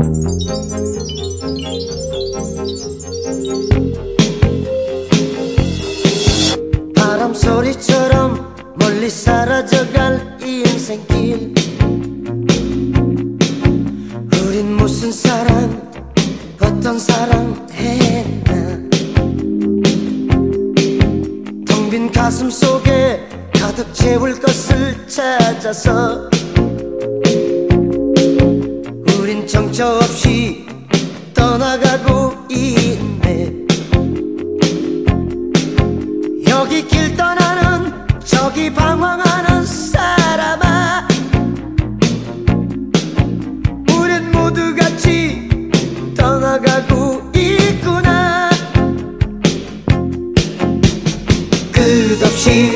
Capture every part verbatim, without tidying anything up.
바람 소리처럼 멀리 사라져갈 이 인생길, 우린 무슨 사랑, 어떤 사랑 했나. 텅 빈 가슴 속에 가득 채울 것을 찾아서 우린 정처 없이 떠나가고 있네. 여기 길 떠나는 저기 방황하는 사람아, 우린 모두 같이 떠나가고 있구나. 끝없이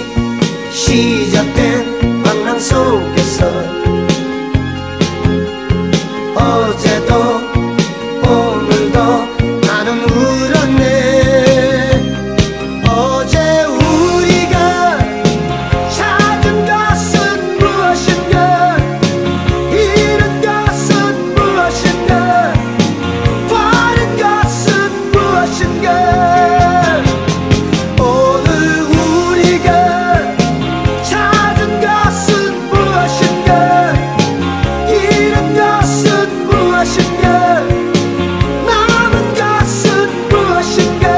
시작된 방랑 속에서 어제도 오늘도 나는 울었네. 어제 우리가 찾은 것은 무엇인가, 잃은 것은 무엇인가, 버린 것은 무엇인가. 오늘 우리가 찾은 것은 무엇인가, 잃은 것은 무엇인가, 남은 것은 무엇인가.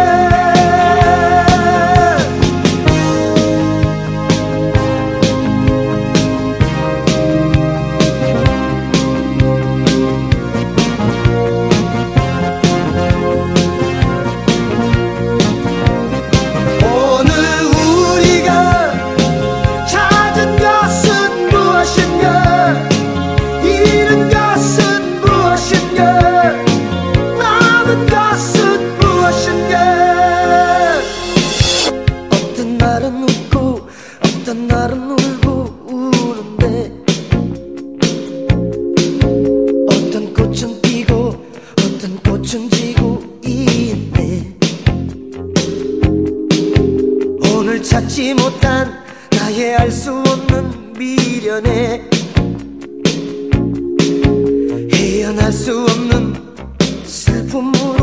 오늘 우리가 찾은 것은 무엇인가, 잃은 것은 무엇인가, 남은 것은 무엇인가. 어떤 날은 웃고 어떤 날은 울고 우는데, 어떤 꽃은 피고 어떤 꽃은 지고 있네. 오늘 찾지 못한 나의 알 수 없는 미련에 헤어날 수 없는 슬픔으로